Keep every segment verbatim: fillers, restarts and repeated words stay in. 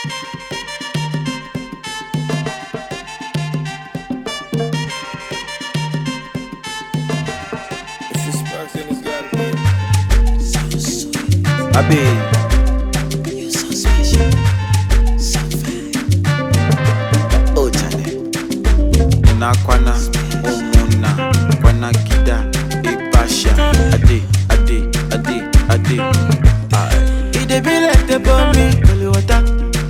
Abi, you're so special, so fine. Oh, Charlie. una kwana, umuna, kwana kida, ipasha, ade, ade, ade, ade. Aye. It dey be like the bomb, holy water.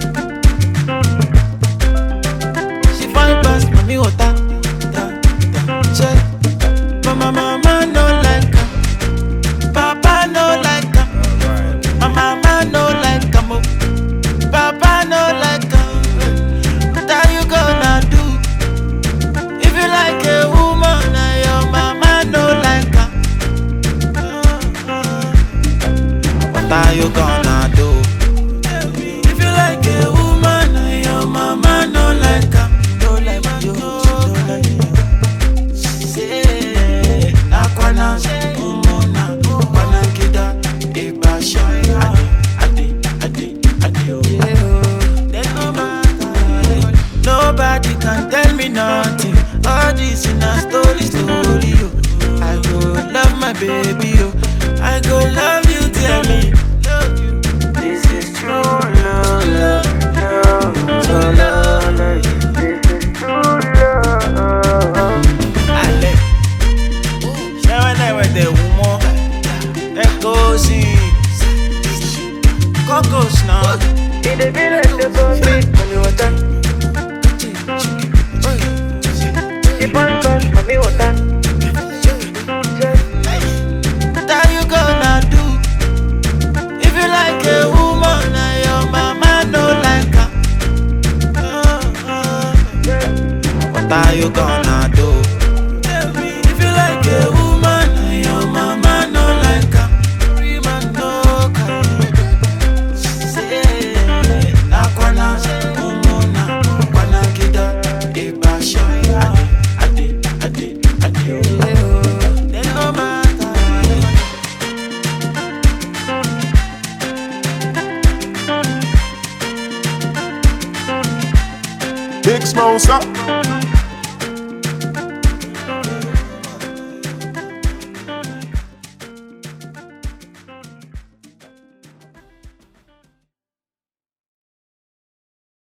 She fine past mommy water. Da, da, check. But my mama no like her. Papa no like her. My mama no like her. Mo. Papa no like her. What are you gonna do? If you like a woman and your mama no like her, what are you gonna do? If you like a woman and your mama no like her, no like you, no like you. Say, nakwana, umona, kwana kida, ibasha, adi, adi, adi, adi, oh. Then no matter, nobody can tell me nothing. All this in a story, story, oh. I go love my baby, oh. I go love you, tell me. Love you. This is true love, love, love, true love. This is true love. Ale, ṣé wọ́n náà wẹ̀ tẹ̀ wú mọ́? Ẹ kó sí kókòs náà. Ìdèbí rẹ̀ ṣe fún mi, mọ̀mí wọ̀tá. Ìbọn mọ̀mí wọ̀tá. What are you gonna do? If you like a woman and your mama no like her, what are you gonna do? If you like a woman and your mama no like her, man no can say nakwana umona kwana kida ibasha adi adi adi adi then no matter. Big Smosa.